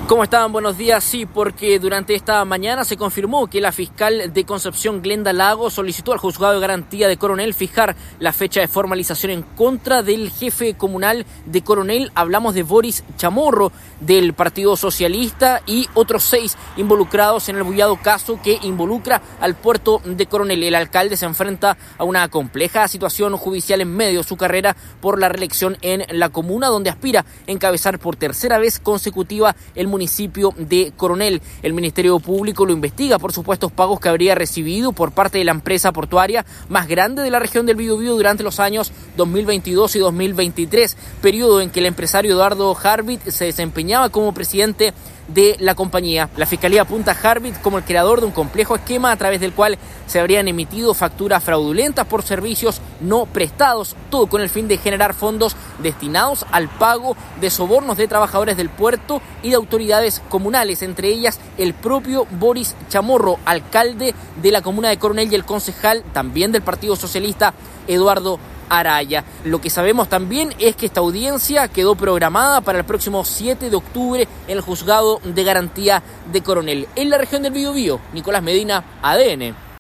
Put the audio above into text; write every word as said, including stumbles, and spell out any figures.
¿Cómo estaban? Buenos días. Sí, porque durante esta mañana se confirmó que la fiscal de Concepción, Glenda Lago, solicitó al Juzgado de Garantía de Coronel fijar la fecha de formalización en contra del jefe comunal de Coronel. Hablamos de Boris Chamorro, del Partido Socialista, y otros seis involucrados en el bullado caso que involucra al puerto de Coronel. El alcalde se enfrenta a una compleja situación judicial en medio de su carrera por la reelección en la comuna, donde aspira a encabezar por tercera vez consecutiva el municipio de Coronel. El Ministerio Público lo investiga por supuestos pagos que habría recibido por parte de la empresa portuaria más grande de la región del Biobío durante los años dos mil veintidós y dos mil veintitrés, periodo en que el empresario Eduardo Harbit se desempeñaba como presidente de la compañía. La Fiscalía apunta a Harbit como el creador de un complejo esquema a través del cual se habrían emitido facturas fraudulentas por servicios no prestados, todo con el fin de generar fondos destinados al pago de sobornos de trabajadores del puerto y de autoridades comunales, entre ellas el propio Boris Chamorro, alcalde de la comuna de Coronel, y el concejal también del Partido Socialista, Eduardo Araya. Lo que sabemos también es que esta audiencia quedó programada para el próximo siete de octubre en el Juzgado de Garantía de Coronel. En la región del Biobío, Nicolás Medina, A D N.